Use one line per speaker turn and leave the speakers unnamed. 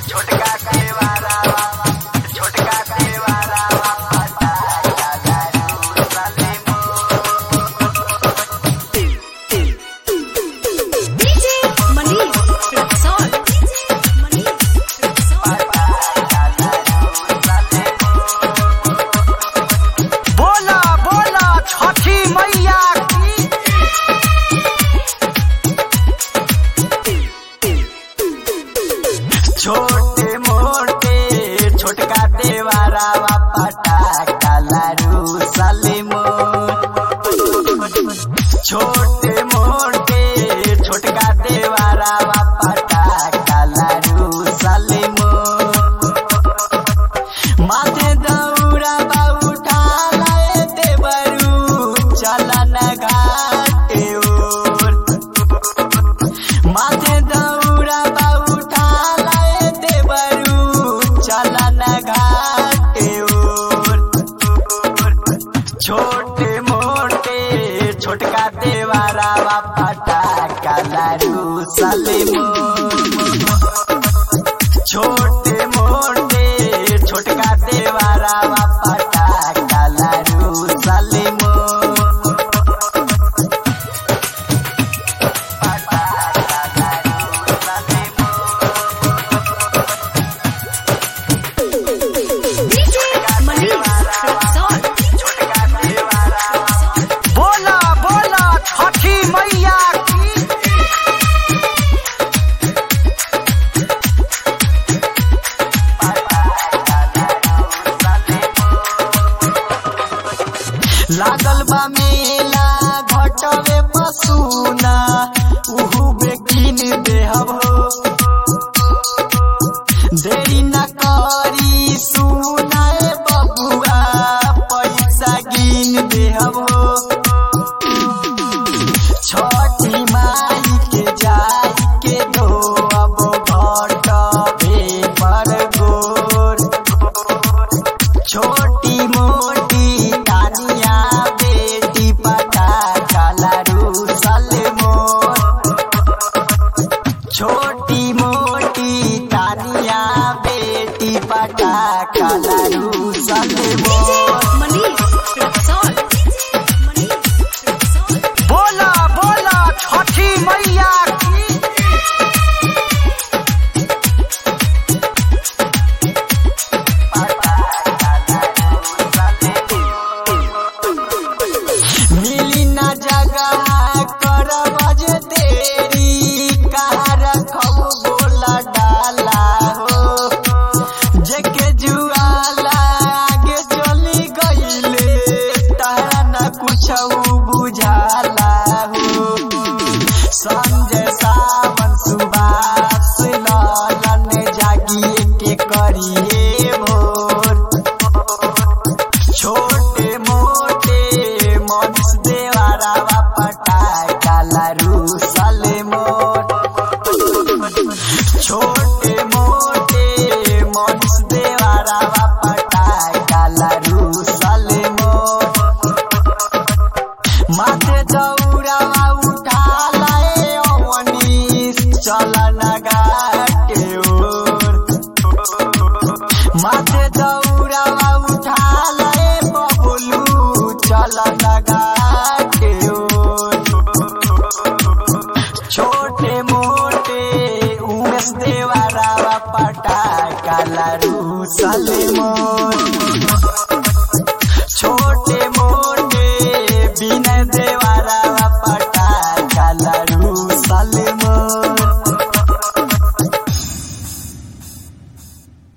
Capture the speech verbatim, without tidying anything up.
छोटका देवारा छोटका देवारा बोला बोला छठी मैया छोटे मोटे छोटका देवारा पटाखा लाडू सलीमो छोटे मोटे छोटका देवारा पटाखा लाडू सलीमो माथे दौरा उठा लाए देवरू चलन घाटे ओर माथे दौरा उठा लाए देवरू चलन घाटे ओर छोटे मोटे छोटका देवारा पटाखा लाडू सलीमो छोटे मोटे छोटका देवारा पटाखा लाडू सलीमो बोला बोला छठी मैया लागल बा मेला घटवे पसूना उहू बेकिन देहब हो देरी न करी सुनाए बबुआ पैसा गिन देहब हो छठी माई के जाई के दो अब घटवे पर गोर छोटी मोटी तानिया बेटी पटाखा लाडू सलीमो छोटी मोटी तानिया बेटी पटाखा लाडू सलीमो बोला बोला छठी मैया मिली ना जगह कर बजे तेरी कहाँ रखब बोला डाला हो जेके जुआला आगे चली गईले तारा न कुछ बुझाला हो संजय सावन सुभाष लालन जागिए के करिए भोर छोटे मोटे मनीष देवारा पटाखा लाडू सलीमो छोटे मोटे मनीष देवारा पटाखा लाडू सलीमो माथे दौरा उठा लाए अवनीश चलन घाटे ओर माथे दौरा उठा लाए बबलू चलन घाटे ओर छोटे मोटे उमेश देवारा पटाखा लाडू सलीमो छोटे